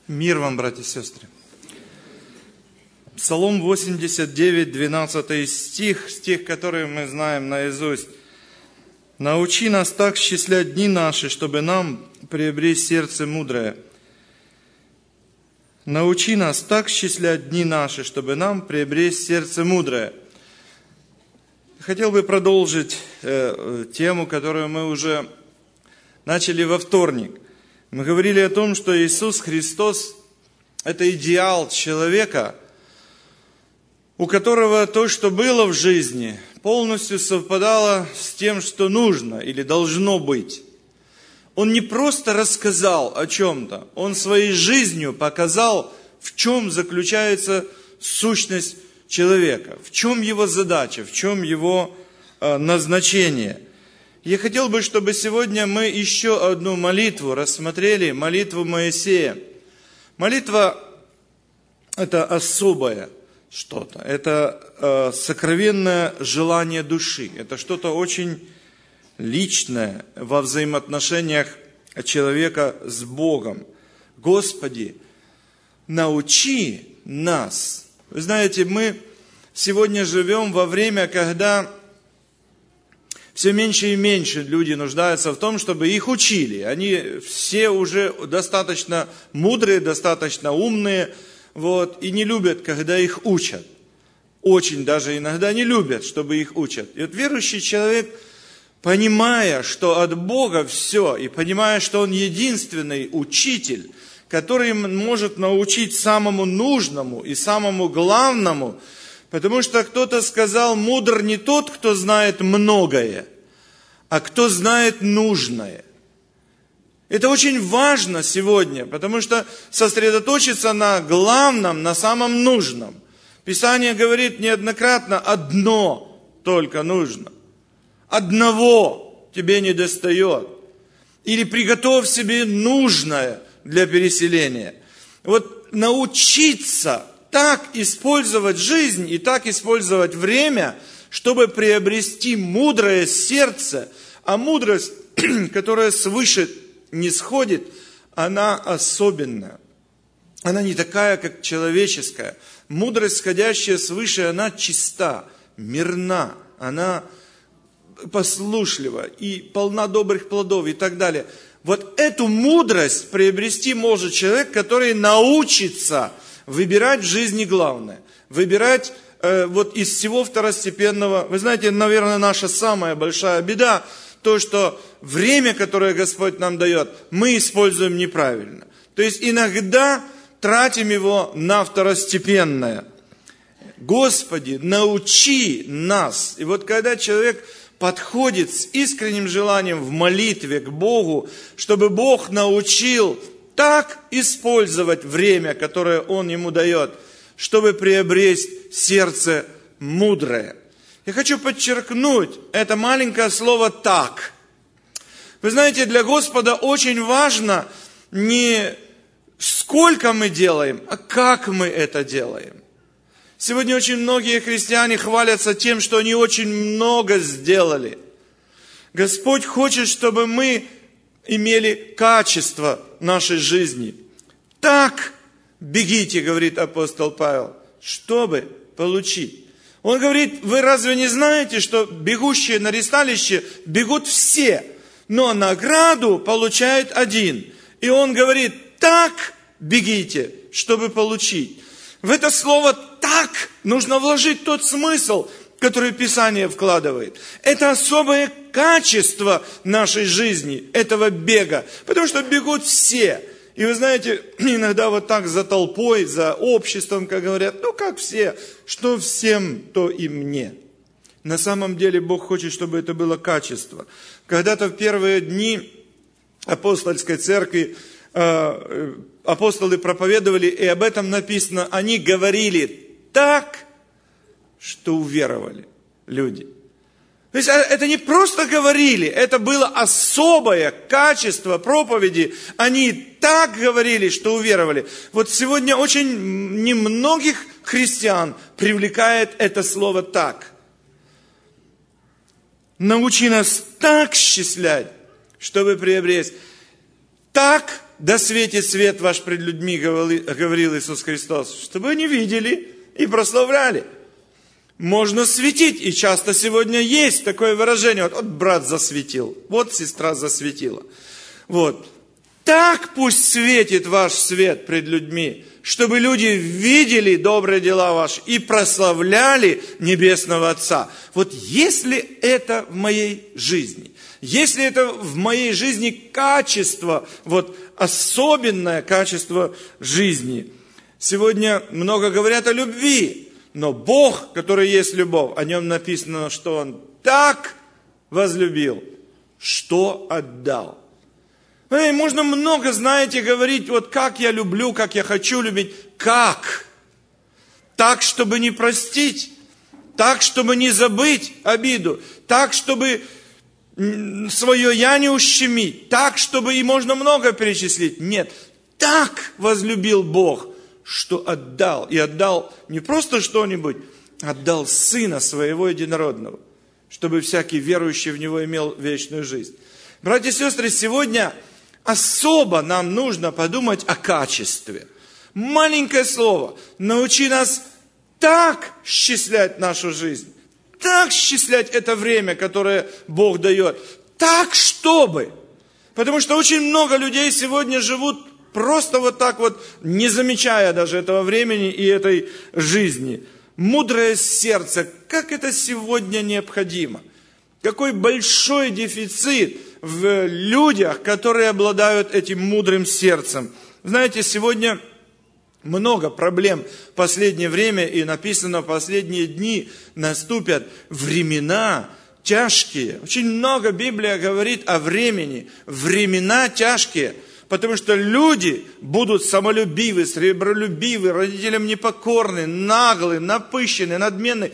Мир вам, братья и сестры. Псалом 89, 12 стих, который мы знаем наизусть. «Научи нас так счислять дни наши, чтобы нам приобрести сердце мудрое». «Научи нас так счислять дни наши, чтобы нам приобрести сердце мудрое». Хотел бы продолжить тему, которую мы уже начали во вторник. Мы говорили о том, что Иисус Христос – это идеал человека, у которого то, что было в жизни, полностью совпадало с тем, что нужно или должно быть. Он не просто рассказал о чем-то, он своей жизнью показал, в чем заключается сущность человека, в чем его задача, в чем его назначение. Я хотел бы, чтобы сегодня мы еще одну молитву рассмотрели, молитву Моисея. Молитва – это особое что-то, это сокровенное желание души, это что-то очень личное во взаимоотношениях человека с Богом. Господи, научи нас. Вы знаете, мы сегодня живем во время, когда все меньше и меньше люди нуждаются в том, чтобы их учили. Они все уже достаточно мудрые, достаточно умные, и не любят, когда их учат. Очень даже иногда не любят, чтобы их учат. И верующий человек, понимая, что от Бога все, и понимая, что Он единственный учитель, который может научить самому нужному и самому главному, потому что кто-то сказал, мудр не тот, кто знает многое, а кто знает нужное. Это очень важно сегодня, потому что сосредоточиться на главном, на самом нужном. Писание говорит неоднократно, одно только нужно. Одного тебе не достает. Или приготовь себе нужное для переселения. Научиться так использовать жизнь и так использовать время, чтобы приобрести мудрое сердце, а мудрость, которая свыше не сходит, она особенная. Она не такая, как человеческая. Мудрость, сходящая свыше, она чиста, мирна, она послушлива и полна добрых плодов и так далее. Эту мудрость приобрести может человек, который научится выбирать в жизни главное. Выбирать из всего второстепенного. Вы знаете, наверное, наша самая большая беда, то, что время, которое Господь нам дает, мы используем неправильно. То есть иногда тратим его на второстепенное. Господи, научи нас. И когда человек подходит с искренним желанием в молитве к Богу, чтобы Бог научил так использовать время, которое Он ему дает, чтобы приобрести сердце мудрое. Я хочу подчеркнуть это маленькое слово «так». Вы знаете, для Господа очень важно не сколько мы делаем, а как мы это делаем. Сегодня очень многие христиане хвалятся тем, что они очень много сделали. Господь хочет, чтобы мы имели качество нашей жизни. Так бегите, говорит апостол Павел, чтобы получить. Он говорит, вы разве не знаете, что бегущие на ристалище бегут все, но награду получает один. И он говорит, так бегите, чтобы получить. В это слово «так» нужно вложить тот смысл, который Писание вкладывает. Это особое качество нашей жизни, этого бега. Потому что бегут все. И вы знаете, иногда так за толпой, за обществом, как говорят, как все, что всем, то и мне. На самом деле Бог хочет, чтобы это было качество. Когда-то в первые дни апостольской церкви апостолы проповедовали, и об этом написано, они говорили так, что уверовали люди. То есть это не просто говорили, это было особое качество проповеди. Они так говорили, что уверовали. Сегодня очень немногих христиан привлекает это слово «так». Научи нас так счислять, чтобы приобрести. Так да светит свет ваш пред людьми, говорил Иисус Христос, чтобы они видели и прославляли. Можно светить, и часто сегодня есть такое выражение, вот брат засветил, вот сестра засветила. Вот. Так пусть светит ваш свет пред людьми, чтобы люди видели добрые дела ваши и прославляли Небесного Отца. Вот если это в моей жизни, если это в моей жизни качество, вот особенное качество жизни. Сегодня много говорят о любви, но Бог, который есть любовь, о нем написано, что Он так возлюбил, что отдал. Можно много, знаете, говорить, вот как я люблю, как я хочу любить. Как? Так, чтобы не простить, так, чтобы не забыть обиду, так, чтобы свое «я» не ущемить, так, чтобы и можно много перечислить. Нет, так возлюбил Бог, что отдал. И отдал не просто что-нибудь, отдал Сына Своего Единородного, чтобы всякий верующий в Него имел вечную жизнь. Братья и сестры, сегодня особо нам нужно подумать о качестве. Маленькое слово. Научи нас так счислять нашу жизнь, так счислять это время, которое Бог дает, так, чтобы. Потому что очень много людей сегодня живут просто вот так вот, не замечая даже этого времени и этой жизни. Мудрое сердце, как это сегодня необходимо. Какой большой дефицит в людях, которые обладают этим мудрым сердцем. Знаете, сегодня много проблем в последнее время, и написано, в последние дни наступят времена тяжкие. Очень много Библия говорит о времени. Времена тяжкие, потому что люди будут самолюбивы, сребролюбивы, родителям непокорны, наглы, напыщенны, надменны,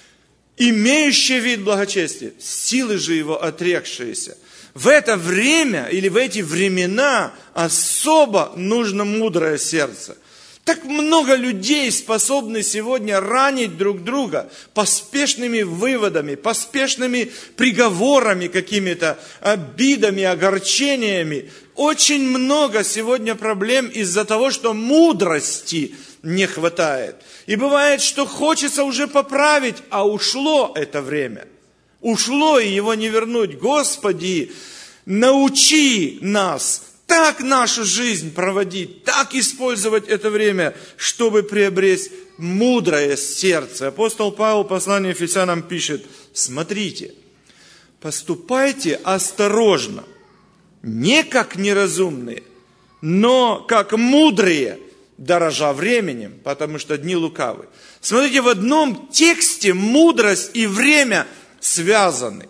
имеющие вид благочестия, силы же его отрекшиеся. В это время или в эти времена особо нужно мудрое сердце. Так много людей способны сегодня ранить друг друга поспешными выводами, поспешными приговорами какими-то, обидами, огорчениями. Очень много сегодня проблем из-за того, что мудрости не хватает. И бывает, что хочется уже поправить, а ушло это время. Ушло, и его не вернуть. Господи, научи нас так нашу жизнь проводить, так использовать это время, чтобы приобрести мудрое сердце. Апостол Павел в послании Ефесянам пишет: смотрите, поступайте осторожно, не как неразумные, но как мудрые, дорожа временем, потому что дни лукавы. Смотрите, в одном тексте мудрость и время связаны.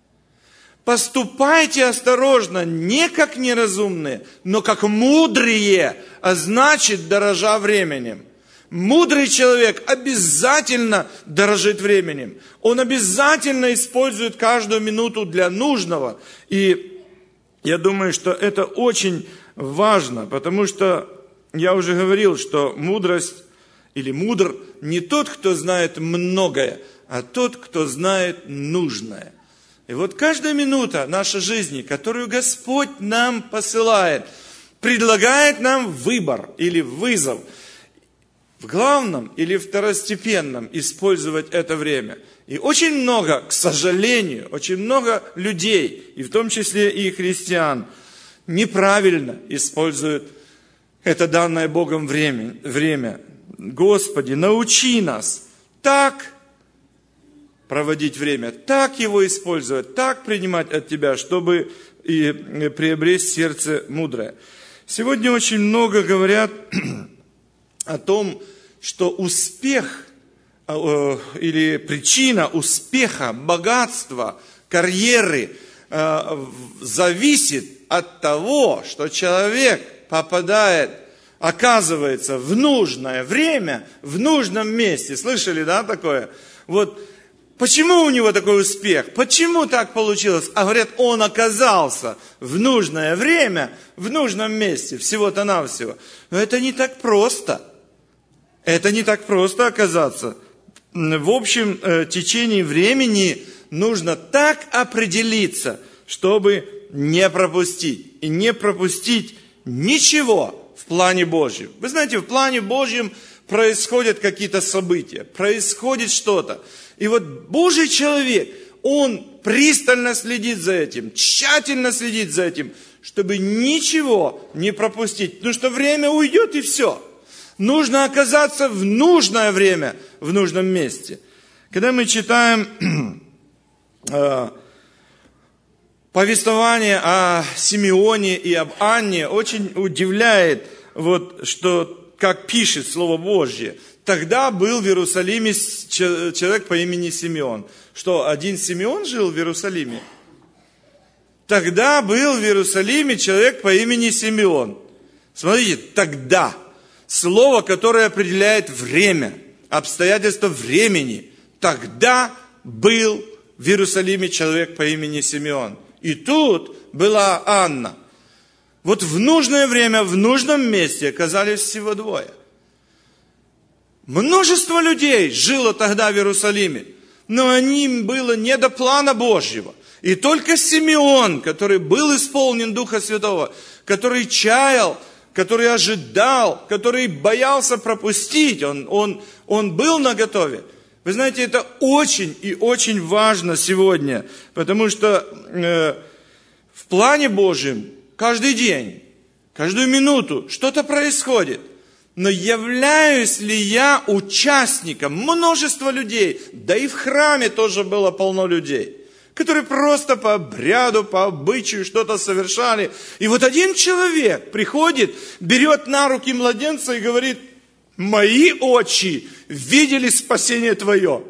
Поступайте осторожно, не как неразумные, но как мудрые, а значит, дорожа временем. Мудрый человек обязательно дорожит временем. Он обязательно использует каждую минуту для нужного. И я думаю, что это очень важно, потому что я уже говорил, что мудрость или мудр не тот, кто знает многое, а тот, кто знает нужное. И вот каждая минута нашей жизни, которую Господь нам посылает, предлагает нам выбор или вызов. В главном или второстепенном использовать это время. И очень много, к сожалению, очень много людей, и в том числе и христиан, неправильно используют это данное Богом время. Господи, научи нас так проводить время, так его использовать, так принимать от Тебя, чтобы и приобрести сердце мудрое. Сегодня очень много говорят о том, что успех или причина успеха, богатства, карьеры зависит от того, что человек оказывается в нужное время, в нужном месте. Слышали, да, такое? Вот почему у него такой успех? Почему так получилось? А говорят, он оказался в нужное время, в нужном месте, всего-то навсего. Но это не так просто. Это не так просто оказаться. В общем течении времени нужно так определиться, чтобы не пропустить. И не пропустить ничего в плане Божьем. Вы знаете, в плане Божьем происходят какие-то события, происходит что-то. И вот Божий человек, он пристально следит за этим, тщательно следит за этим, чтобы ничего не пропустить. Потому что время уйдет и все. Нужно оказаться в нужное время, в нужном месте. Когда мы читаем повествование о Симеоне и об Анне, очень удивляет, вот, что, как пишет Слово Божье, тогда был в Иерусалиме человек по имени Симеон. Что, один Симеон жил в Иерусалиме? Тогда был в Иерусалиме человек по имени Симеон. Смотрите, тогда. Слово, которое определяет время, обстоятельства времени. Тогда был в Иерусалиме человек по имени Симеон. И тут была Анна. Вот в нужное время, в нужном месте оказались всего двое. Множество людей жило тогда в Иерусалиме, но им было не до плана Божьего. И только Симеон, который был исполнен Духа Святого, который чаял, который ожидал, который боялся пропустить, он был наготове. Вы знаете, это очень и очень важно сегодня, потому что в плане Божьем каждый день, каждую минуту что-то происходит. Но являюсь ли я участником множества людей, да и в храме тоже было полно людей, которые просто по обряду, по обычаю что-то совершали. И вот один человек приходит, берет на руки младенца и говорит: мои очи видели спасение твое.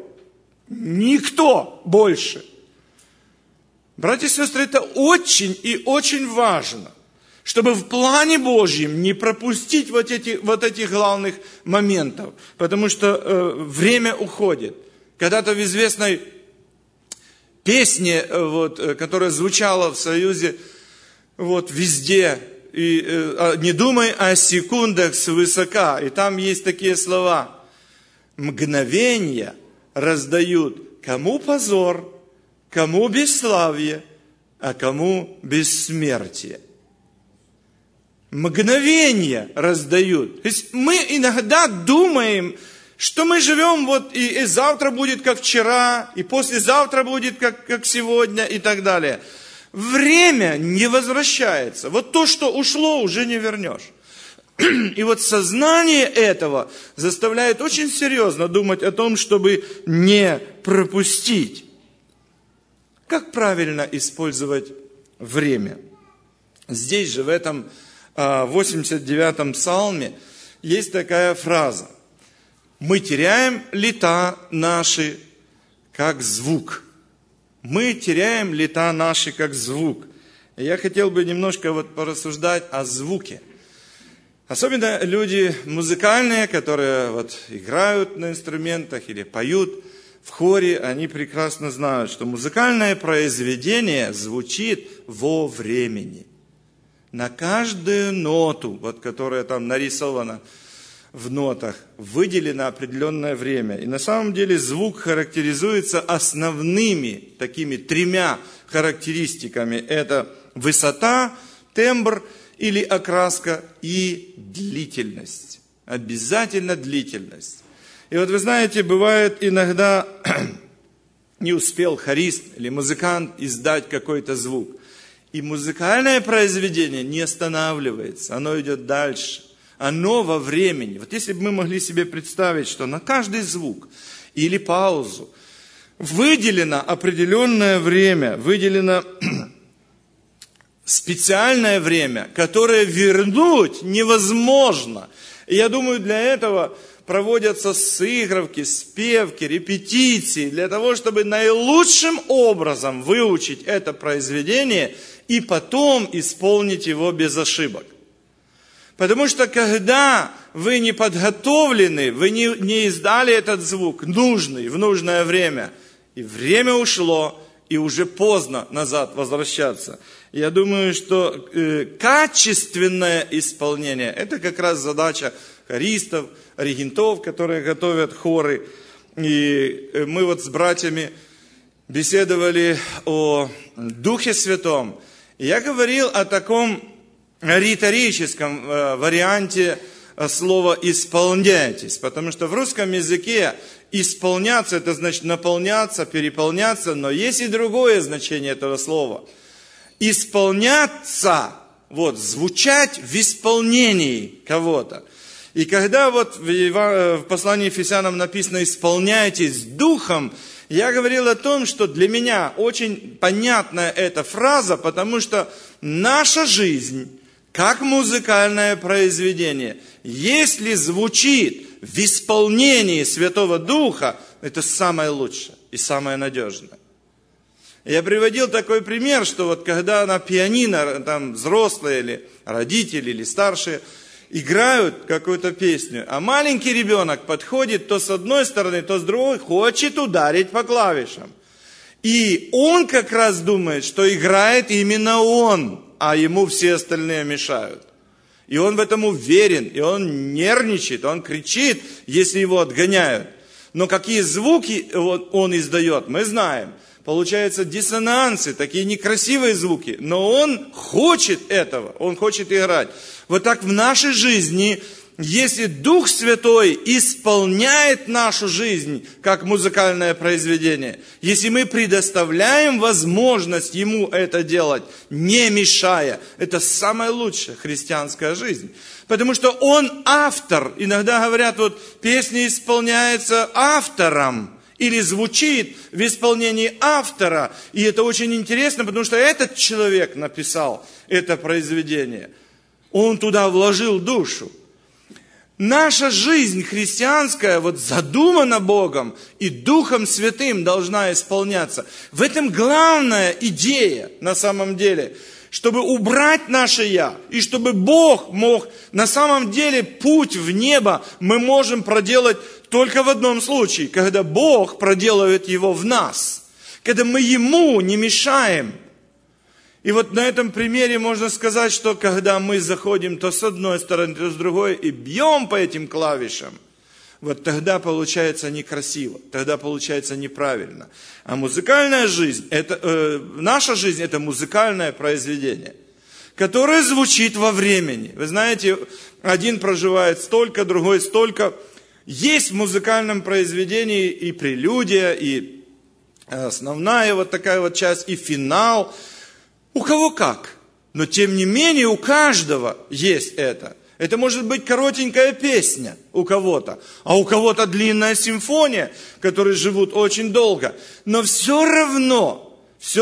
Никто больше. Братья и сестры, это очень и очень важно, чтобы в плане Божьем не пропустить вот этих главных моментов, потому что время уходит. Когда-то в известной песне, которая звучала в Союзе везде, и не думай о секундах свысока. И там есть такие слова: мгновения раздают кому позор, кому бесславие, а кому бессмертие. Мгновения раздают. То есть мы иногда думаем, что мы живем и завтра будет как вчера, и послезавтра будет как сегодня и так далее. Время не возвращается. Вот то, что ушло, уже не вернешь. И вот сознание этого заставляет очень серьезно думать о том, чтобы не пропустить. Как правильно использовать время? Здесь же, в этом 89-м псалме, есть такая фраза: мы теряем лета наши, как звук. Мы теряем лета наши, как звук. И я хотел бы немножко порассуждать о звуке. Особенно люди музыкальные, которые играют на инструментах или поют в хоре, они прекрасно знают, что музыкальное произведение звучит во времени. На каждую ноту, которая там нарисована в нотах, выделено определенное время. И на самом деле звук характеризуется основными такими 3 характеристиками. Это высота, тембр или окраска и длительность. Обязательно длительность. И вы знаете, бывает иногда не успел хорист или музыкант издать какой-то звук. И музыкальное произведение не останавливается, оно идет дальше. Оно во времени. Если бы мы могли себе представить, что на каждый звук или паузу выделено определенное время, выделено специальное время, которое вернуть невозможно. И я думаю, для этого проводятся сыгравки, спевки, репетиции, для того, чтобы наилучшим образом выучить это произведение и потом исполнить его без ошибок. Потому что когда вы не подготовлены, вы не издали этот звук нужный, в нужное время, и время ушло, и уже поздно назад возвращаться. Я думаю, что качественное исполнение – это как раз задача хористов, регентов, которые готовят хоры. И мы с братьями беседовали о Духе Святом. И я говорил о таком риторическом варианте слова «исполняйтесь», потому что в русском языке исполняться – это значит наполняться, переполняться, но есть и другое значение этого слова. Исполняться, звучать в исполнении кого-то. И когда в послании Ефесянам написано «исполняйтесь духом», я говорил о том, что для меня очень понятна эта фраза, потому что наша жизнь, как музыкальное произведение, если звучит в исполнении Святого Духа, это самое лучшее и самое надежное. Я приводил такой пример, что когда на пианино, там взрослые или родители, или старшие, играют какую-то песню, а маленький ребенок подходит то с одной стороны, то с другой, хочет ударить по клавишам. И он как раз думает, что играет именно он, а ему все остальные мешают. И он в этом уверен, и он нервничает, он кричит, если его отгоняют. Но какие звуки он издает, мы знаем. Получаются диссонансы, такие некрасивые звуки, но он хочет этого, он хочет играть. Вот так в нашей жизни, если Дух Святой исполняет нашу жизнь как музыкальное произведение, если мы предоставляем возможность Ему это делать, не мешая, это самая лучшая христианская жизнь. Потому что Он автор. Иногда говорят, песня исполняется автором. Или звучит в исполнении автора. И это очень интересно, потому что этот человек написал это произведение. Он туда вложил душу. Наша жизнь христианская задумана Богом и Духом Святым должна исполняться. В этом главная идея на самом деле, чтобы убрать наше «я», и чтобы Бог мог, на самом деле путь в небо мы можем проделать только в одном случае, когда Бог проделывает его в нас, когда мы Ему не мешаем. И на этом примере можно сказать, что когда мы заходим то с одной стороны, то с другой и бьем по этим клавишам, тогда получается некрасиво, тогда получается неправильно. А музыкальная жизнь, наша жизнь – это музыкальное произведение, которое звучит во времени. Вы знаете, один проживает столько, другой столько. Есть в музыкальном произведении и прелюдия, и основная такая часть, и финал. У кого как. Но тем не менее у каждого есть это. Это может быть коротенькая песня у кого-то, а у кого-то длинная симфония, которые живут очень долго. Но все равно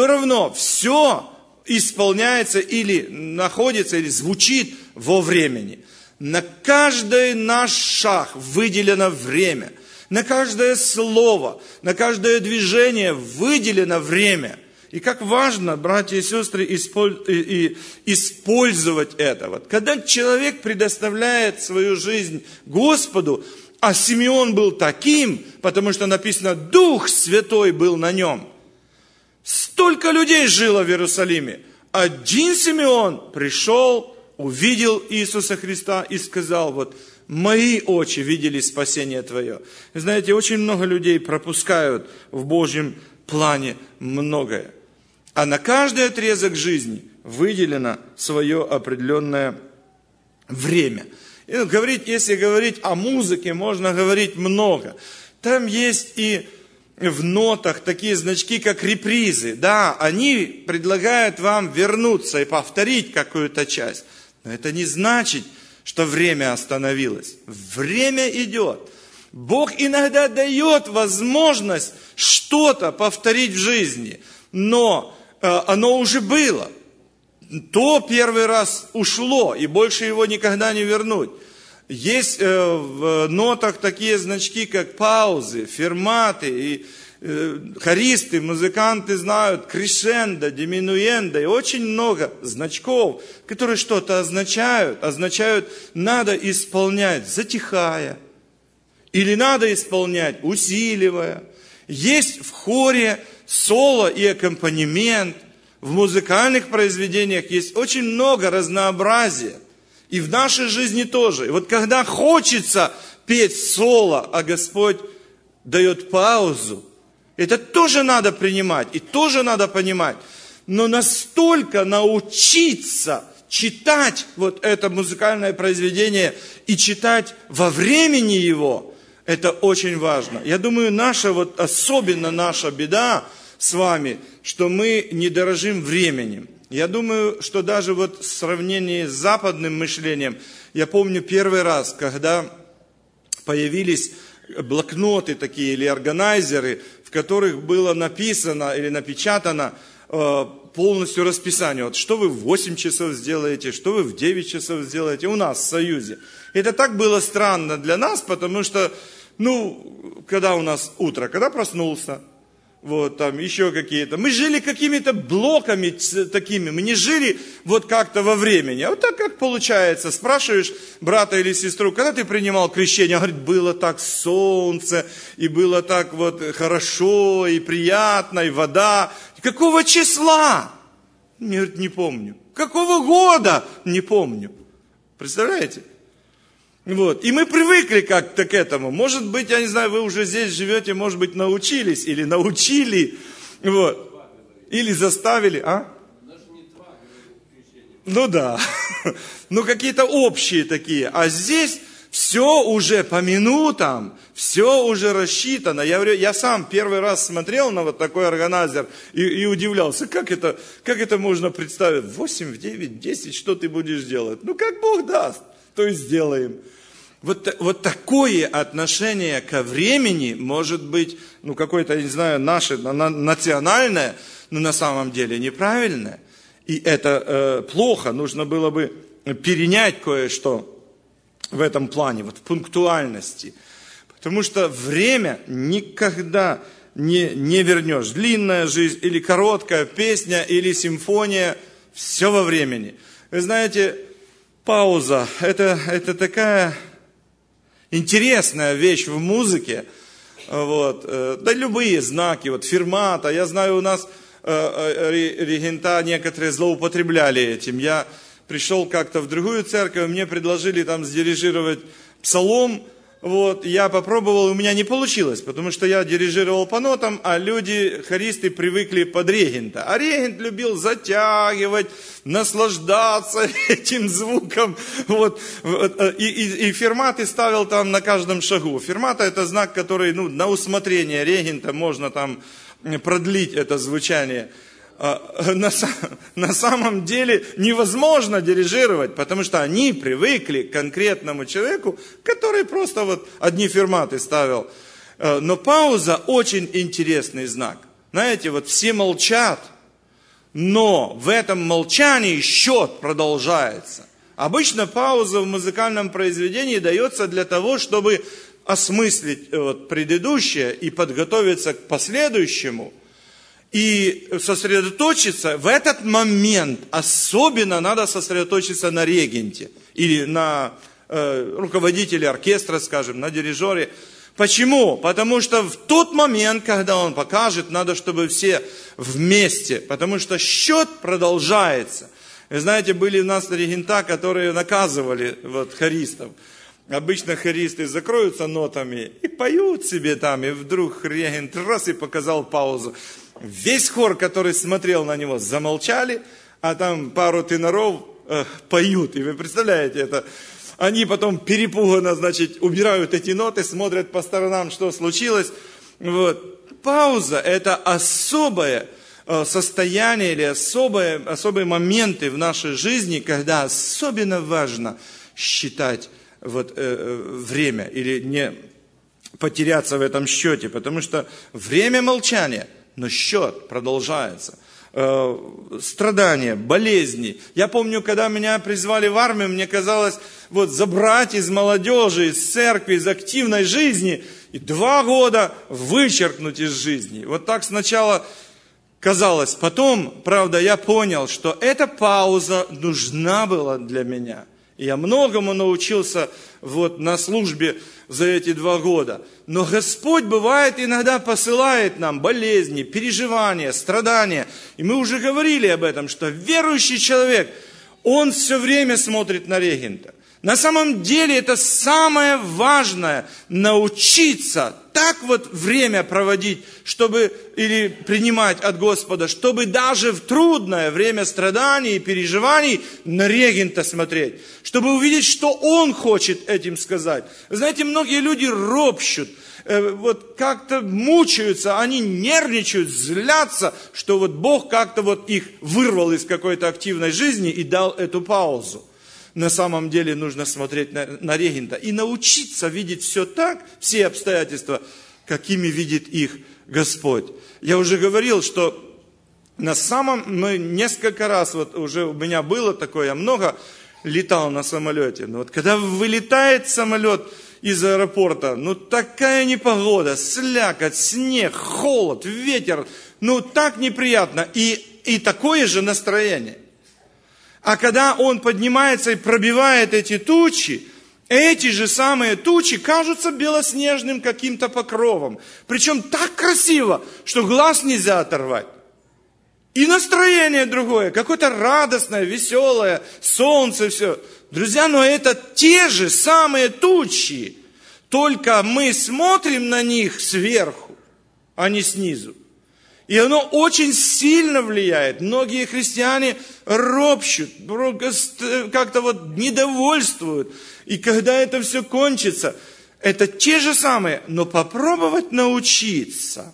все исполняется или находится, или звучит во времени. На каждый наш шаг выделено время. На каждое слово, на каждое движение выделено время. И как важно, братья и сестры, использовать это. Когда человек предоставляет свою жизнь Господу, а Симеон был таким, потому что написано, Дух Святой был на нем. Столько людей жило в Иерусалиме. Один Симеон пришел, увидел Иисуса Христа и сказал, мои очи видели спасение Твое. Вы знаете, очень много людей пропускают в Божьем плане многое. А на каждый отрезок жизни выделено свое определенное время. И если говорить о музыке, можно говорить много. Там есть и в нотах такие значки, как репризы. Да, они предлагают вам вернуться и повторить какую-то часть. Но это не значит, что время остановилось. Время идет. Бог иногда дает возможность что-то повторить в жизни, но оно уже было. То первый раз ушло, и больше его никогда не вернуть. Есть в нотах такие значки, как паузы, ферматы, и хористы, музыканты знают крещендо, диминуендо, и очень много значков, которые что-то означают. Означают, надо исполнять, затихая, или надо исполнять, усиливая. Есть в хоре соло и аккомпанемент. В музыкальных произведениях есть очень много разнообразия. И в нашей жизни тоже. И когда хочется петь соло, а Господь дает паузу, это тоже надо принимать и тоже надо понимать. Но настолько научиться читать вот это музыкальное произведение и читать во времени его, это очень важно. Я думаю, особенно наша беда с вами, что мы не дорожим временем. Я думаю, что даже вот в сравнении с западным мышлением, я помню первый раз, когда появились блокноты такие или органайзеры, в которых было написано или напечатано полностью расписание. Вот что вы в 8 часов сделаете, что вы в 9 часов сделаете у нас в Союзе. Это так было странно для нас, потому что, когда у нас утро, когда проснулся, вот там еще какие-то. Мы жили какими-то блоками такими, мы не жили вот как-то во времени. А вот так как получается, спрашиваешь брата или сестру, когда ты принимал крещение? Он говорит, было так солнце, и было так вот хорошо, и приятно, и вода. Какого числа? Мне говорит, не помню. Какого года? Не помню. Представляете? Вот. И мы привыкли как-то к этому. Может быть, я не знаю, вы уже здесь живете, может быть, научились или научили. Вот. Или заставили. Ну да. Какие-то общие такие. А здесь все уже по минутам, все уже рассчитано. Я говорю, я сам первый раз смотрел на вот такой органайзер и удивлялся, как это можно представить. В 8, в 9, в 10, что ты будешь делать? Как Бог даст, то и сделаем. Вот такое отношение ко времени может быть, какое-то, я не знаю, наше, национальное, но на самом деле неправильное. И это плохо, нужно было бы перенять кое-что в этом плане, в пунктуальности. Потому что время никогда не вернешь. Длинная жизнь или короткая песня или симфония, все во времени. Вы знаете, пауза, это такая интересная вещь в музыке. Вот. Да любые знаки, фермата. Я знаю, у нас регента некоторые злоупотребляли этим. Я пришел как-то в другую церковь, мне предложили там сдирижировать псалом. Я попробовал, у меня не получилось, потому что я дирижировал по нотам, а люди, хористы, привыкли под регента. А регент любил затягивать, наслаждаться этим звуком. И ферматы ставил там на каждом шагу. Фермата — это знак, который, на усмотрение регента можно там продлить это звучание. На самом деле невозможно дирижировать, потому что они привыкли к конкретному человеку, который просто одни ферматы ставил. Но пауза очень интересный знак. Знаете, все молчат, но в этом молчании счет продолжается. Обычно пауза в музыкальном произведении дается для того, чтобы осмыслить предыдущее и подготовиться к последующему. И сосредоточиться в этот момент, особенно надо сосредоточиться на регенте или на руководителе оркестра, скажем, на дирижере. Почему? Потому что в тот момент, когда он покажет, надо, чтобы все вместе, потому что счет продолжается. Вы знаете, были у нас регента, которые наказывали хористов. Обычно хористы закроются нотами и поют себе там, и вдруг регент раз и показал паузу. Весь хор, который смотрел на него, замолчали, а там пару теноров поют. И вы представляете это? Они потом перепуганно, убирают эти ноты, смотрят по сторонам, что случилось. Пауза – это особое состояние или особые моменты в нашей жизни, когда особенно важно считать время или не потеряться в этом счете, потому что время молчания, но счет продолжается. Страдания, болезни. Я помню, когда меня призвали в армию, мне казалось, забрать из молодежи, из церкви, из активной жизни и 2 года вычеркнуть из жизни. Так сначала казалось. Потом, правда, я понял, что эта пауза нужна была для меня. И я многому научился на службе за эти 2 года. Но Господь бывает иногда посылает нам болезни, переживания, страдания. И мы уже говорили об этом, что верующий человек, он все время смотрит на регента. На самом деле это самое важное, научиться так вот время проводить, чтобы, или принимать от Господа, чтобы даже в трудное время страданий и переживаний на регента смотреть, чтобы увидеть, что Он хочет этим сказать. Вы знаете, многие люди ропщут, вот как-то мучаются, они нервничают, злятся, что вот Бог как-то вот их вырвал из какой-то активной жизни и дал эту паузу. На самом деле нужно смотреть на регента и научиться видеть все так, все обстоятельства, какими видит их Господь. Я уже говорил, что мы несколько раз, вот уже у меня было такое, я много летал на самолете, но вот когда вылетает самолет из аэропорта, такая непогода, слякоть, снег, холод, ветер, так неприятно, и такое же настроение. А когда он поднимается и пробивает эти тучи, эти же самые тучи кажутся белоснежным каким-то покровом. Причем так красиво, что глаз нельзя оторвать. И настроение другое, какое-то радостное, веселое, солнце, все. Друзья, но это те же самые тучи, только мы смотрим на них сверху, а не снизу. И оно очень сильно влияет. Многие христиане ропщут, как-то вот недовольствуют. И когда это все кончится, это те же самые, но попробовать научиться.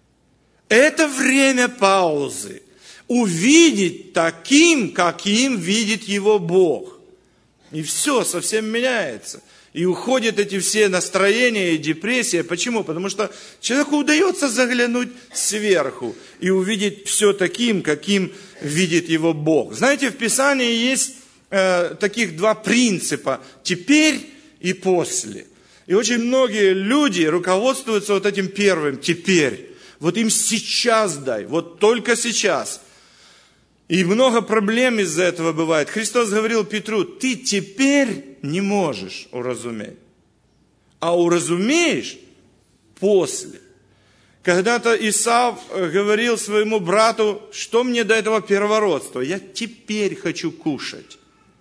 Это время паузы. Увидеть таким, каким видит его Бог. И все совсем меняется. И уходят эти все настроения и депрессия. Почему? Потому что человеку удается заглянуть сверху и увидеть все таким, каким видит его Бог. Знаете, в Писании есть таких два принципа. Теперь и после. И очень многие люди руководствуются вот этим первым. Теперь. Вот им сейчас дай. Вот только сейчас. И много проблем из-за этого бывает. Христос говорил Петру, ты теперь не можешь уразуметь, а уразумеешь после. Когда-то Исав говорил своему брату, что мне до этого первородства? Я теперь хочу кушать.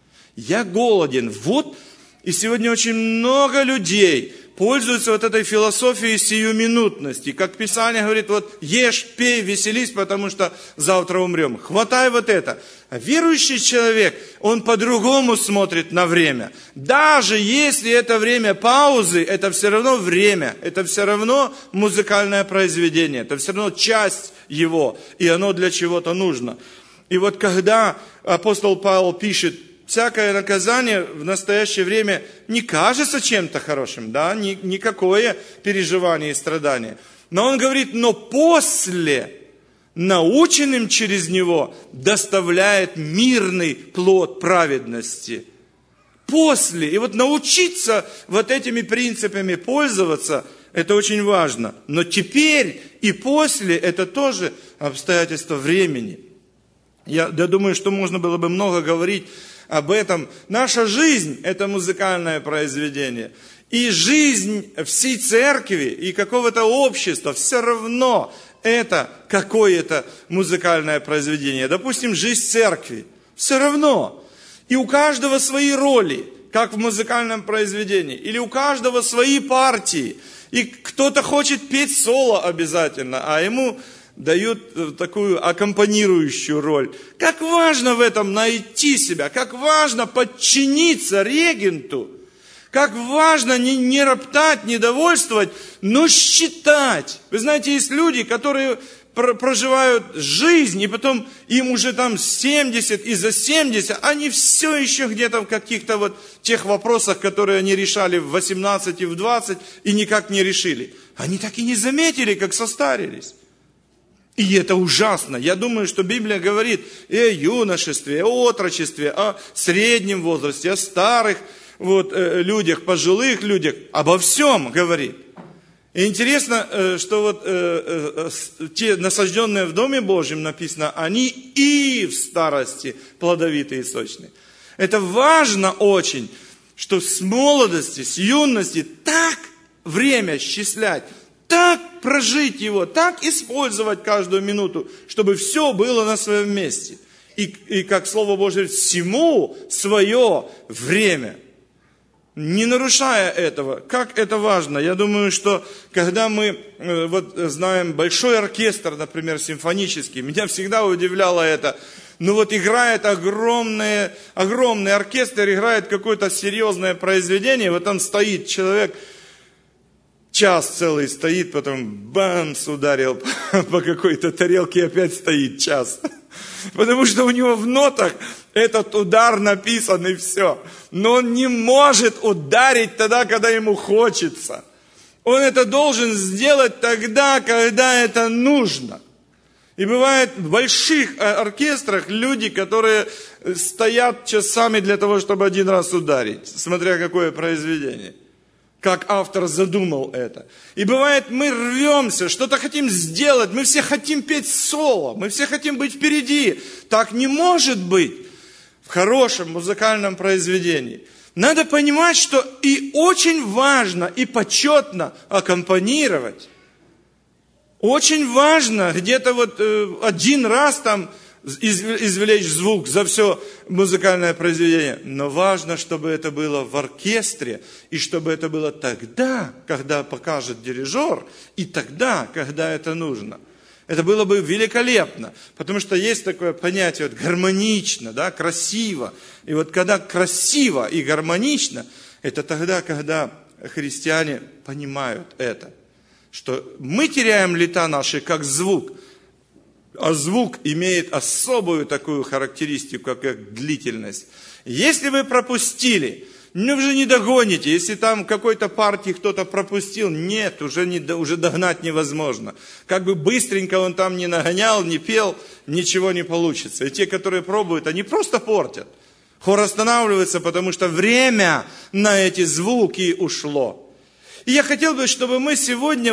Я голоден. Вот, и сегодня очень много людей пользуются вот этой философией сиюминутности. Как Писание говорит, вот ешь, пей, веселись, потому что завтра умрем. Хватай вот это. А верующий человек, он по-другому смотрит на время. Даже если это время паузы, это все равно время. Это все равно музыкальное произведение. Это все равно часть его. И оно для чего-то нужно. И вот когда апостол Павел пишет, всякое наказание в настоящее время не кажется чем-то хорошим, да, никакое переживание и страдание. Но он говорит, но после, наученным через него, доставляет мирный плод праведности. После. И вот научиться вот этими принципами пользоваться, это очень важно. Но теперь и после, это тоже обстоятельства времени. Я думаю, что можно было бы много говорить об этом. Наша жизнь – это музыкальное произведение. И жизнь всей церкви и какого-то общества все равно это какое-то музыкальное произведение. Допустим, жизнь церкви. Все равно. И у каждого свои роли, как в музыкальном произведении. Или у каждого свои партии. И кто-то хочет петь соло обязательно, а ему дают такую аккомпанирующую роль. Как важно в этом найти себя, как важно подчиниться регенту, как важно не роптать, не довольствовать, но считать. Вы знаете, есть люди, которые проживают жизнь, и потом им уже там 70, и за 70, они все еще где-то в каких-то вот тех вопросах, которые они решали в 18 и в 20, и никак не решили. Они так и не заметили, как состарились. И это ужасно. Я думаю, что Библия говорит и о юношестве, и о отрочестве, о среднем возрасте, о старых людях, пожилых людях. Обо всем говорит. И интересно, что вот те насажденные в Доме Божьем, написано, они и в старости плодовитые и сочные. Это важно очень, что с молодости, с юности так время счислять, так прожить его, так использовать каждую минуту, чтобы все было на своем месте. И как Слово Божье говорит, всему свое время. не нарушая этого. Как это важно? Я думаю, что когда мы знаем большой оркестр, например, симфонический, меня всегда удивляло это. Играет огромный оркестр, играет какое-то серьезное произведение, вот там стоит человек, час целый стоит, потом бамс ударил по какой-то тарелке, опять стоит час. Потому что у него в нотах этот удар написан и все. Но он не может ударить тогда, когда ему хочется. Он это должен сделать тогда, когда это нужно. И бывает в больших оркестрах люди, которые стоят часами для того, чтобы один раз ударить, смотря какое произведение. Как автор задумал это. И бывает, мы рвемся, что-то хотим сделать, мы все хотим петь соло, мы все хотим быть впереди. Так не может быть в хорошем музыкальном произведении. Надо понимать, что и очень важно, и почетно аккомпанировать. Очень важно где-то один раз там извлечь звук за все музыкальное произведение. Но важно, чтобы это было в оркестре, и чтобы это было тогда, когда покажет дирижер, и тогда, когда это нужно. Это было бы великолепно, потому что есть такое понятие гармонично, красиво. И когда красиво и гармонично, это тогда, когда христиане понимают это. Что мы теряем лета наши как звук, а звук имеет особую такую характеристику, как длительность. Если вы пропустили, вы уже не догоните. Если там в какой-то партии кто-то пропустил, нет, уже догнать невозможно. Как бы быстренько он там не нагонял, не пел, ничего не получится. И те, которые пробуют, они просто портят. Хор останавливается, потому что время на эти звуки ушло. И я хотел бы, чтобы мы сегодня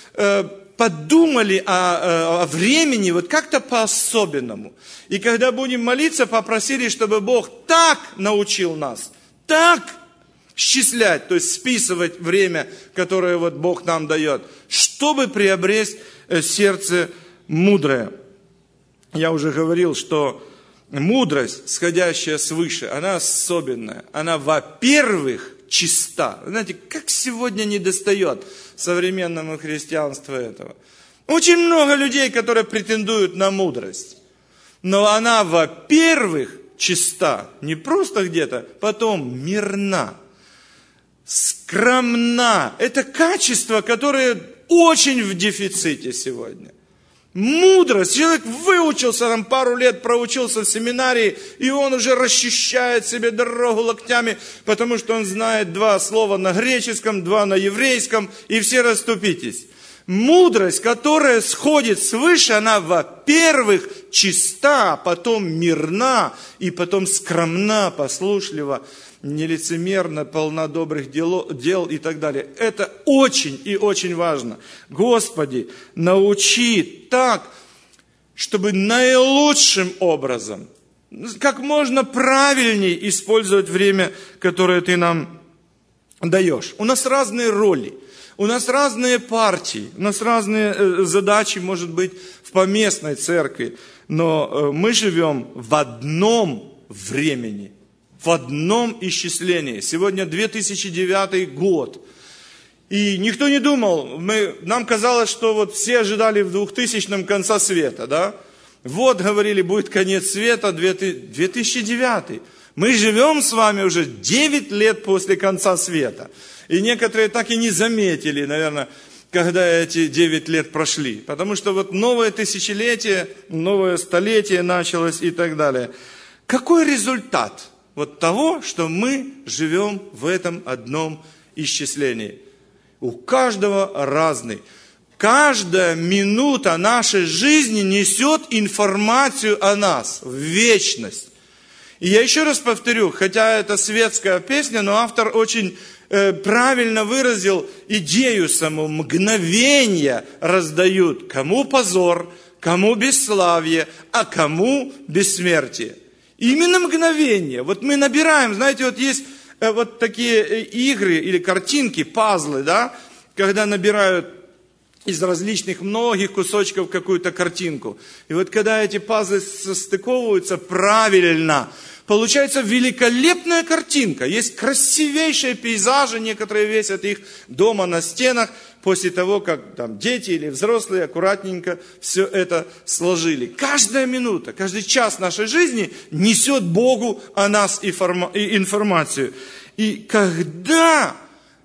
подумали о времени как-то по-особенному. И когда будем молиться, попросили, чтобы Бог так научил нас, так счислять, то есть списывать время, которое Бог нам дает, чтобы приобрести сердце мудрое. Я уже говорил, что мудрость, сходящая свыше, она особенная. Она, во-первых, чиста. Знаете, как сегодня недостает современному христианству этого. Очень много людей, которые претендуют на мудрость. Но она, во-первых, чиста. Не просто где-то, потом мирна, скромна. Это качество, которое очень в дефиците сегодня. Мудрость. Человек выучился, пару лет проучился в семинарии, и он уже расчищает себе дорогу локтями, потому что он знает 2 слова на греческом, 2 на еврейском, и все расступитесь. Мудрость, которая сходит свыше, она, во-первых, чиста, потом мирна, и потом скромна, послушлива, нелицемерна, полна добрых дел и так далее. Это очень и очень важно. Господи, научи так, чтобы наилучшим образом, как можно правильнее использовать время, которое Ты нам даешь. У нас разные роли, у нас разные партии, у нас разные задачи, может быть, в поместной церкви, но мы живем в одном времени, в одном исчислении. Сегодня 2009 год. И никто не думал, нам казалось, что все ожидали в 2000-м конца света, да? Говорили, будет конец света, 2009. Мы живем с вами уже 9 лет после конца света. И некоторые так и не заметили, наверное, когда эти 9 лет прошли. Потому что новое тысячелетие, новое столетие началось и так далее. Какой результат того, что мы живем в этом одном исчислении? У каждого разный. Каждая минута нашей жизни несет информацию о нас в вечность. И я еще раз повторю, хотя это светская песня, но автор очень правильно выразил идею саму. Мгновения раздают, кому позор, кому бесславие, а кому бессмертие. Именно мгновение. Мы набираем, знаете, есть такие игры или картинки, пазлы, да, когда набирают из различных многих кусочков какую-то картинку. И когда эти пазлы состыковываются правильно, Получается великолепная картинка. Есть красивейшие пейзажи, некоторые весят их дома на стенах, после того, как там дети или взрослые аккуратненько все это сложили. Каждая минута, каждый час нашей жизни несет Богу о нас информацию. И когда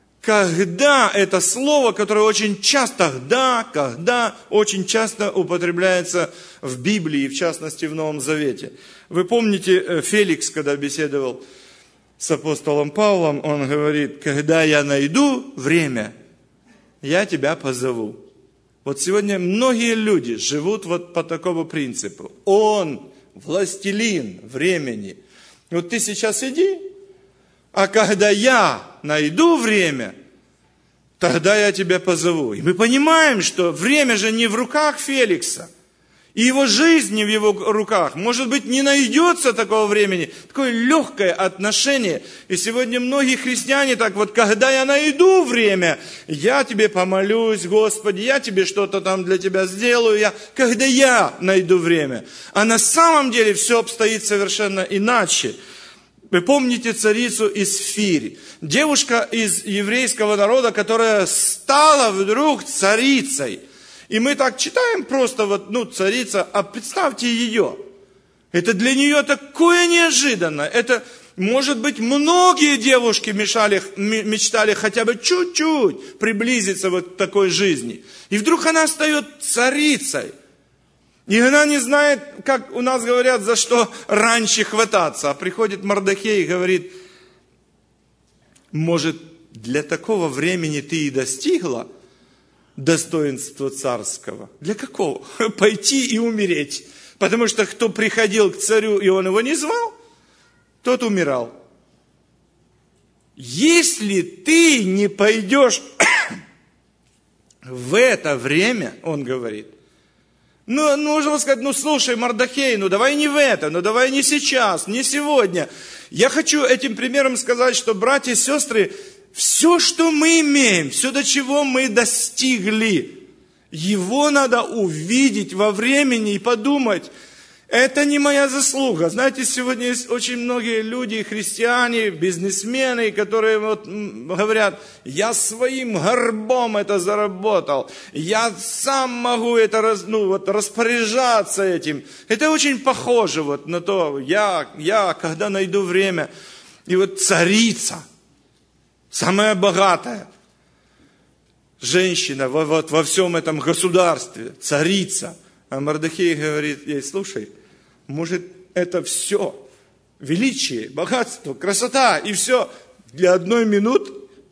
это слово, которое очень часто, когда очень часто употребляется в Библии, в частности в Новом Завете. Вы помните, Феликс, когда беседовал с апостолом Павлом, он говорит: когда я найду время, я тебя позову. Вот сегодня многие люди живут вот по такому принципу. Он властелин времени. Вот ты сейчас иди, а когда я найду время, тогда я тебя позову. И мы понимаем, что время же не в руках Феликса. И его жизнь не в его руках. Может быть, не найдется такого времени. Такое легкое отношение. И сегодня многие христиане так вот: когда я найду время, я тебе помолюсь, Господи, я тебе что-то там для тебя сделаю, когда я найду время. А на самом деле все обстоит совершенно иначе. Вы помните царицу Исфирь, девушка из еврейского народа, которая стала вдруг царицей. И мы так читаем просто царица, а представьте ее. Это для нее такое неожиданное. Это, может быть, многие девушки мечтали хотя бы чуть-чуть приблизиться вот к такой жизни. И вдруг она стает царицей. И она не знает, как у нас говорят, за что раньше хвататься. А приходит Мордехей и говорит: может, для такого времени ты и достигла достоинства царского? Для какого? Пойти и умереть. Потому что кто приходил к царю, и он его не звал, тот умирал. Если ты не пойдешь в это время, он говорит, нужно сказать: слушай, Мордехей, давай не в это, давай не сейчас, не сегодня. Я хочу этим примером сказать, что, братья и сестры, все, что мы имеем, все, до чего мы достигли, его надо увидеть во времени и подумать: это не моя заслуга. Знаете, сегодня есть очень многие люди, христиане, бизнесмены, которые говорят: я своим горбом это заработал, я сам могу это распоряжаться этим. Это очень похоже на то, я когда найду время. И царица, самая богатая женщина во всем этом государстве, царица. А Мордехей говорит ей: слушай, может, это все величие, богатство, красота и все для одной минуты?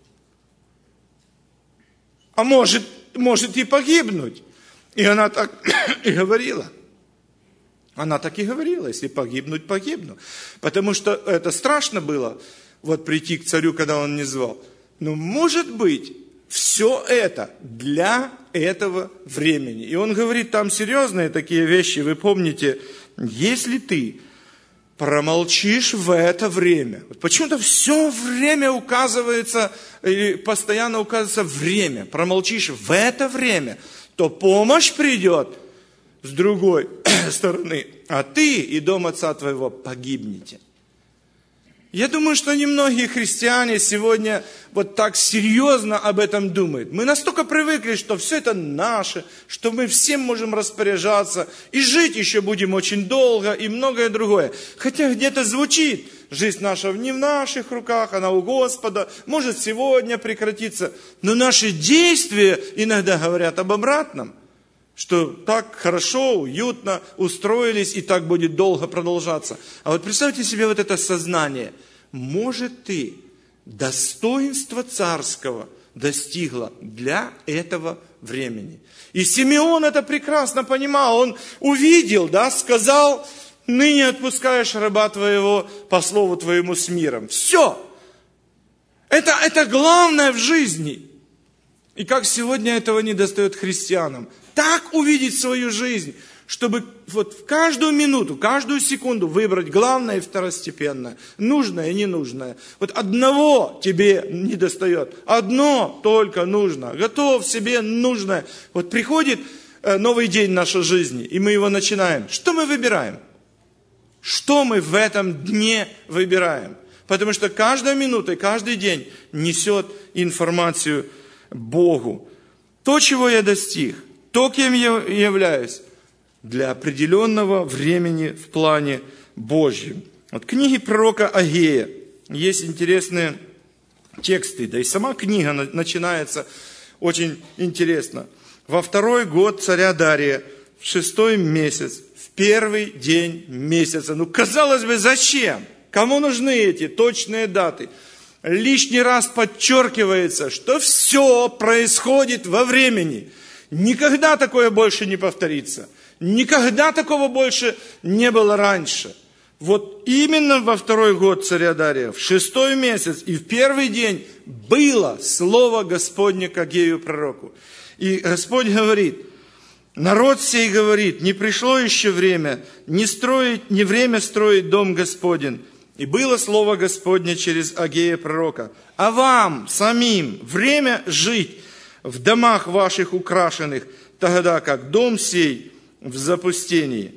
А может и погибнуть. И она так и говорила. Она так и говорила: если погибнуть, погибну. Потому что это страшно было, прийти к царю, когда он не звал. Но может быть, все это для этого времени. И он говорит там серьезные такие вещи. Вы помните: если ты промолчишь в это время, почему-то все время указывается, или постоянно указывается время, промолчишь в это время, то помощь придет с другой стороны, а ты и дом отца твоего погибнете. Я думаю, что немногие христиане сегодня так серьезно об этом думают. Мы настолько привыкли, что все это наше, что мы всем можем распоряжаться, и жить еще будем очень долго, и многое другое. Хотя где-то звучит: жизнь наша не в наших руках, она у Господа, может сегодня прекратиться. Но наши действия иногда говорят об обратном, что так хорошо, уютно устроились, и так будет долго продолжаться. А представьте себе это сознание. Может, ты достоинства царского достигла для этого времени. И Симеон это прекрасно понимал. Он увидел, сказал: ныне отпускаешь раба твоего по слову твоему с миром. Все. Это главное в жизни. И как сегодня этого не достает христианам. Так увидеть свою жизнь, чтобы в каждую минуту, каждую секунду выбрать главное и второстепенное, нужное и ненужное. Одного тебе не достает, одно только нужно. Готов себе нужное. Приходит новый день нашей жизни, и мы его начинаем. Что мы выбираем? Что мы в этом дне выбираем? Потому что каждая минута и каждый день несет информацию Богу. То, чего я достиг, то, кем я являюсь, для определенного времени в плане Божьем. Вот в книге пророка Агея есть интересные тексты, да и сама книга начинается очень интересно. Во 2-й год царя Дария, в 6-й месяц, в 1-й день месяца. Казалось бы, зачем? Кому нужны эти точные даты? Лишний раз подчеркивается, что все происходит во времени. Никогда такое больше не повторится. Никогда такого больше не было раньше. Вот именно во 2-й год царя Дария, в 6-й месяц и в 1-й день было слово Господне к Агею пророку. И Господь говорит, народ сей говорит, не пришло еще время, не время строить дом Господень. И было слово Господне через Агея пророка. А вам самим время жить в домах ваших украшенных, тогда как дом сей в запустении.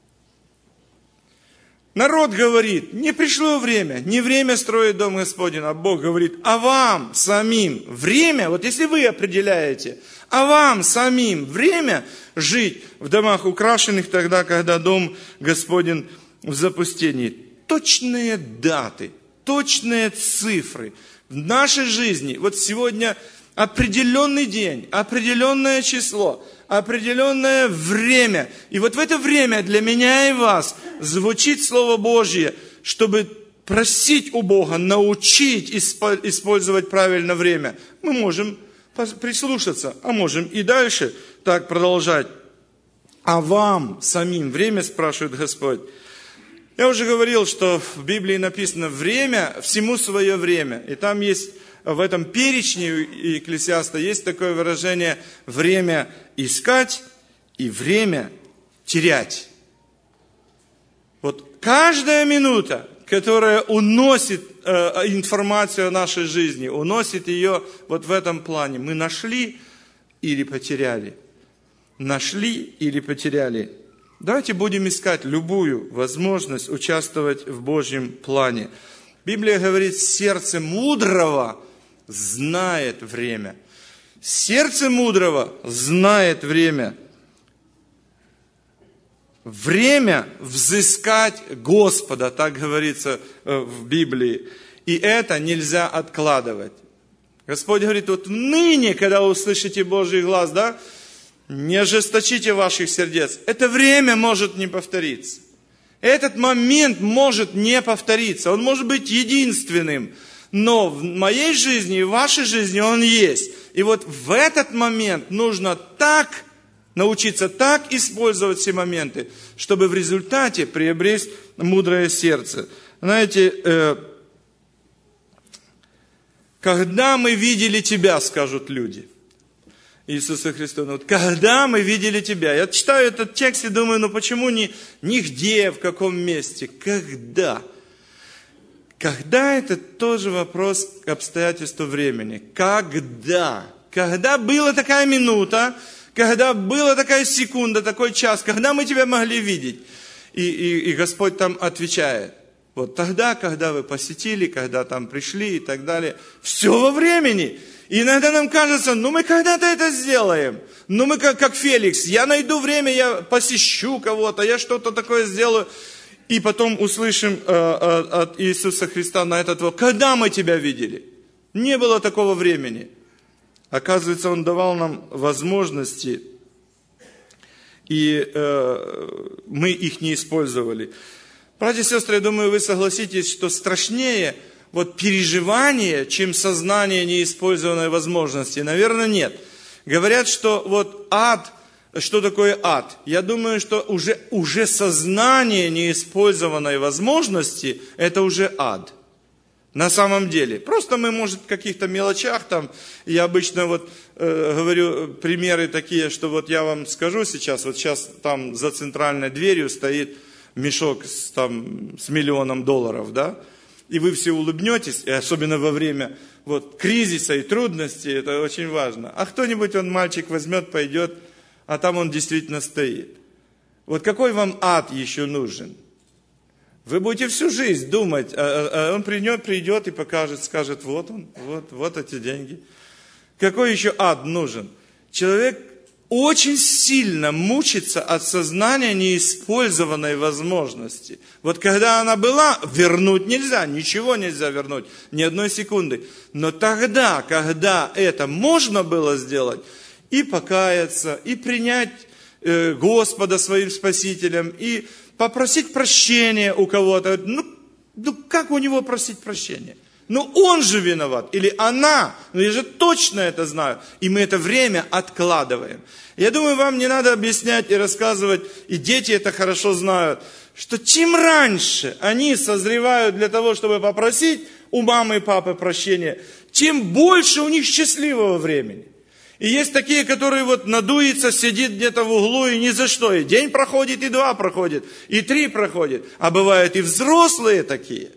Народ говорит, не пришло время, не время строить дом Господень, а Бог говорит, а вам самим время, вот если вы определяете, а вам самим время жить в домах украшенных тогда, когда дом Господень в запустении. Точные даты, точные цифры в нашей жизни. Вот сегодня определенный день, определенное число, определенное время. И вот в это время для меня и вас звучит Слово Божье, чтобы просить у Бога, научить использовать правильно время. Мы можем прислушаться, а можем и дальше так продолжать. А вам самим время, спрашивает Господь. Я уже говорил, что в Библии написано «время, всему свое время». И там есть, в этом перечне Екклесиаста есть такое выражение «время искать» и «время терять». Вот каждая минута, которая уносит информацию о нашей жизни, уносит ее вот в этом плане. Мы нашли или потеряли. Нашли или потеряли. Давайте будем искать любую возможность участвовать в Божьем плане. Библия говорит, сердце мудрого знает время. Сердце мудрого знает время. Время взыскать Господа, так говорится в Библии. И это нельзя откладывать. Господь говорит, вот ныне, когда услышите Божий глас, да, не ожесточите ваших сердец. Это время может не повториться. Этот момент может не повториться. Он может быть единственным. Но в моей жизни и в вашей жизни он есть. И вот в этот момент нужно так научиться так использовать все моменты, чтобы в результате приобрести мудрое сердце. Знаете, когда мы видели Тебя, скажут люди. Иисуса Христа. Вот когда мы видели Тебя. Я читаю этот текст и думаю, почему нигде, в каком месте? Когда? Когда это тоже вопрос к обстоятельству времени. Когда? Когда была такая минута, когда была такая секунда, такой час, когда мы Тебя могли видеть? И Господь там отвечает. Вот тогда, когда вы посетили, когда там пришли и так далее. Все во времени. И иногда нам кажется, мы когда-то это сделаем. Мы как Феликс, я найду время, я посещу кого-то, я что-то такое сделаю. И потом услышим от Иисуса Христа на этот вопрос, когда мы Тебя видели? Не было такого времени. Оказывается, Он давал нам возможности, и мы их не использовали. Братья и сестры, я думаю, вы согласитесь, что страшнее переживание, чем сознание неиспользованной возможности. Наверное, нет. Говорят, что ад, что такое ад? Я думаю, что уже сознание неиспользованной возможности, это уже ад. На самом деле. Просто мы, может, в каких-то мелочах там, я обычно говорю примеры такие, что я вам скажу сейчас, сейчас там за центральной дверью стоит мешок с $1 миллионом, да? И вы все улыбнетесь, и особенно во время кризиса и трудностей, это очень важно. А кто-нибудь, мальчик возьмет, пойдет, а там он действительно стоит. Какой вам ад еще нужен? Вы будете всю жизнь думать, а он придет и покажет, скажет, вот он, вот эти деньги. Какой еще ад нужен? Человек очень сильно мучится от сознания неиспользованной возможности. Вот когда она была, вернуть нельзя, ничего нельзя вернуть, ни одной секунды. Но тогда, когда это можно было сделать, и покаяться, и принять Господа своим Спасителем, и попросить прощения у кого-то. Ну как у него просить прощения? Ну он же виноват, или она, ну я же точно это знаю. И мы это время откладываем. Я думаю, вам не надо объяснять и рассказывать, и дети это хорошо знают, что чем раньше они созревают для того, чтобы попросить у мамы и папы прощения, тем больше у них счастливого времени. И есть такие, которые вот надуется, сидит где-то в углу и ни за что. И день проходит, и 2 проходит, и 3 проходит. А бывают и взрослые такие.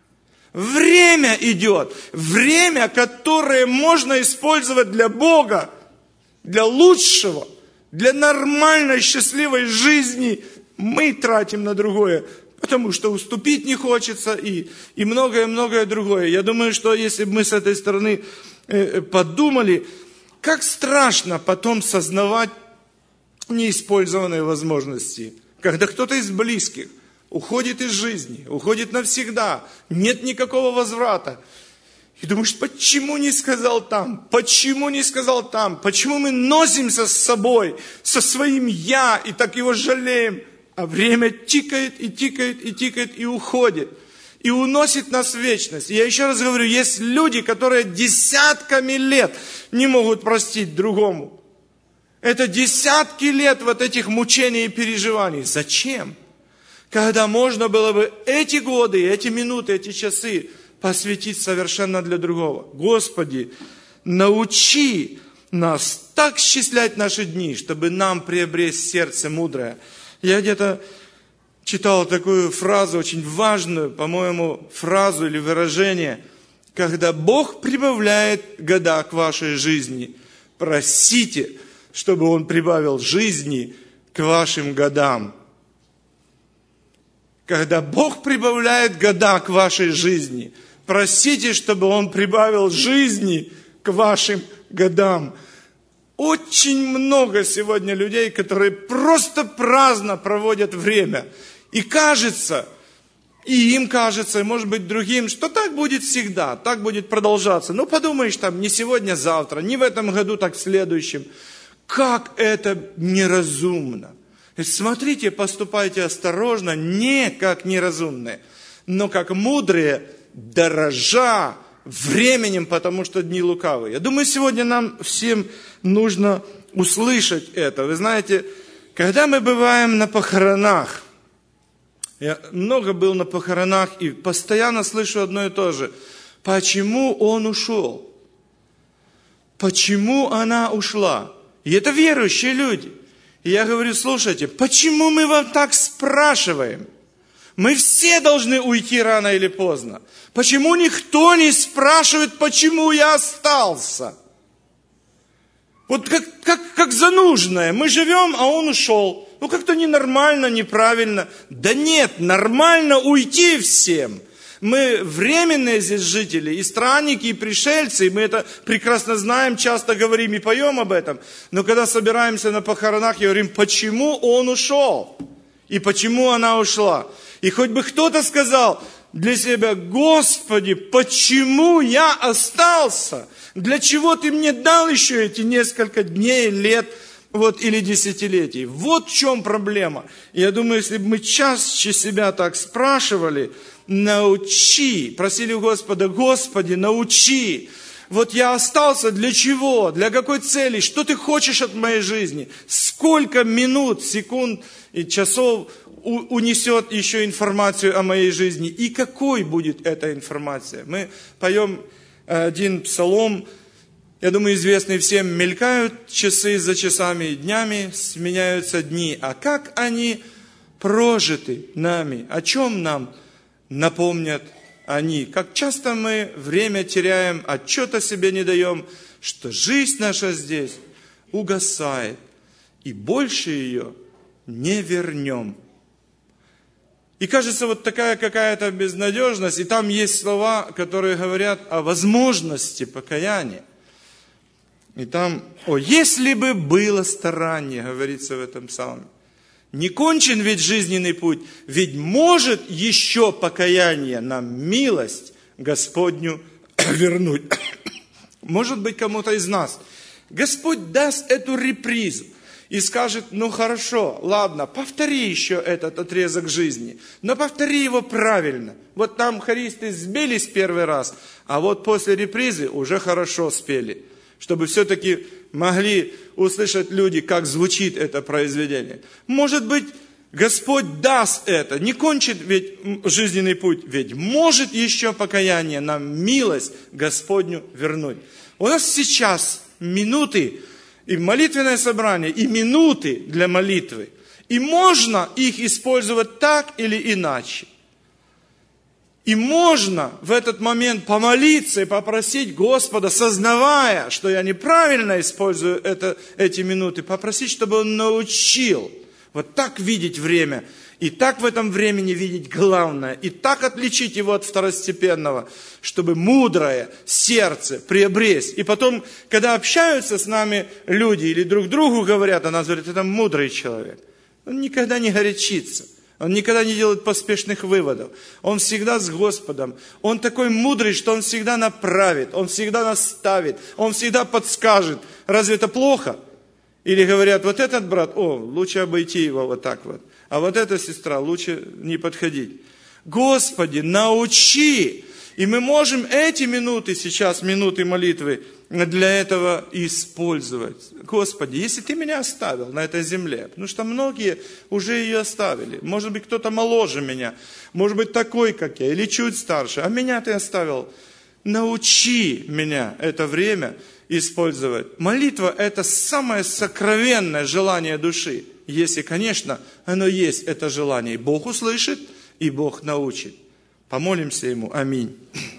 Время идет. Время, которое можно использовать для Бога, для лучшего, для нормальной, счастливой жизни. Мы тратим на другое, потому что уступить не хочется и многое-многое другое. Я думаю, что если бы мы с этой стороны подумали, как страшно потом сознавать неиспользованные возможности, когда кто-то из близких уходит из жизни, уходит навсегда, нет никакого возврата. И думаешь, почему не сказал там? Почему не сказал там? Почему мы носимся с собой, со своим «я» и так его жалеем? А время тикает и тикает и тикает и уходит. И уносит нас в вечность. И я еще раз говорю, есть люди, которые десятками лет не могут простить другому. Это десятки лет вот этих мучений и переживаний. Зачем? Когда можно было бы эти годы, эти минуты, эти часы посвятить совершенно для другого. Господи, научи нас так счислять наши дни, чтобы нам приобрести сердце мудрое. Я где-то читал такую фразу, очень важную, по-моему, фразу или выражение. Когда Бог прибавляет года к вашей жизни, просите, чтобы Он прибавил жизни к вашим годам. Когда Бог прибавляет года к вашей жизни, просите, чтобы Он прибавил жизни к вашим годам. Очень много сегодня людей, которые просто праздно проводят время. И кажется, и им кажется, и может быть другим, что так будет всегда, так будет продолжаться. Ну подумаешь, там не сегодня, завтра, не в этом году, так в следующем. Как это неразумно. Смотрите, поступайте осторожно, не как неразумные, но как мудрые, дорожа временем, потому что дни лукавые. Я думаю, сегодня нам всем нужно услышать это. Вы знаете, когда мы бываем на похоронах, я много был на похоронах и постоянно слышу одно и то же. Почему он ушел? Почему она ушла? И это верующие люди. И я говорю, слушайте, почему мы вам так спрашиваем? Мы все должны уйти рано или поздно. Почему никто не спрашивает, почему я остался? Вот как за нужное. Мы живем, а он ушел. Ну как-то ненормально, неправильно. Да нет, нормально уйти всем. Мы временные здесь жители, и странники, и пришельцы, и мы это прекрасно знаем, часто говорим и поем об этом. Но когда собираемся на похоронах и говорим, почему он ушел, и почему она ушла. И хоть бы кто-то сказал для себя, Господи, почему я остался? Для чего ты мне дал еще эти несколько дней, лет, или десятилетий? Вот в чем проблема. И я думаю, если бы мы чаще себя так спрашивали, научи, просили у Господа, Господи, научи. Вот я остался для чего? Для какой цели? Что ты хочешь от моей жизни? Сколько минут, секунд и часов унесет еще информацию о моей жизни? И какой будет эта информация? Мы поем один псалом, я думаю, известный всем, мелькают часы за часами, днями сменяются дни. А как они прожиты нами? О чем нам напомнят они? Как часто мы время теряем, отчета себе не даем, что жизнь наша здесь угасает, и больше ее не вернем. И кажется, вот такая какая-то безнадежность, и там есть слова, которые говорят о возможности покаяния. И там, если бы было старание, говорится в этом псалме. Не кончен ведь жизненный путь, ведь может еще покаяние нам милость Господню вернуть. Может быть, кому-то из нас Господь даст эту репризу и скажет, хорошо, ладно, повтори еще этот отрезок жизни, но повтори его правильно. Вот там хористы сбились первый раз, а вот после репризы уже хорошо спели, чтобы все-таки могли услышать люди, как звучит это произведение. Может быть, Господь даст это, не кончит ведь жизненный путь, ведь может еще покаяние нам милость Господню вернуть. У нас сейчас минуты и молитвенное собрание, и минуты для молитвы. И можно их использовать так или иначе. И можно в этот момент помолиться и попросить Господа, сознавая, что я неправильно использую эти минуты, попросить, чтобы Он научил вот так видеть время, и так в этом времени видеть главное, и так отличить его от второстепенного, чтобы мудрое сердце приобрести. И потом, когда общаются с нами люди или друг другу говорят, о нас говорят, это мудрый человек. Он никогда не горячится. Он никогда не делает поспешных выводов. Он всегда с Господом. Он такой мудрый, что Он всегда направит, Он всегда наставит, Он всегда подскажет. Разве это плохо? Или говорят, вот этот брат, лучше обойти его вот так вот. А вот эта сестра, лучше не подходить. Господи, научи! И мы можем эти минуты сейчас, минуты молитвы, для этого использовать. Господи, если Ты меня оставил на этой земле, потому что многие уже ее оставили. Может быть, кто-то моложе меня, может быть, такой, как я, или чуть старше, а меня Ты оставил. Научи меня это время использовать. Молитва – это самое сокровенное желание души. Если, конечно, оно есть, это желание. И Бог услышит, и Бог научит. Помолимся Ему. Аминь.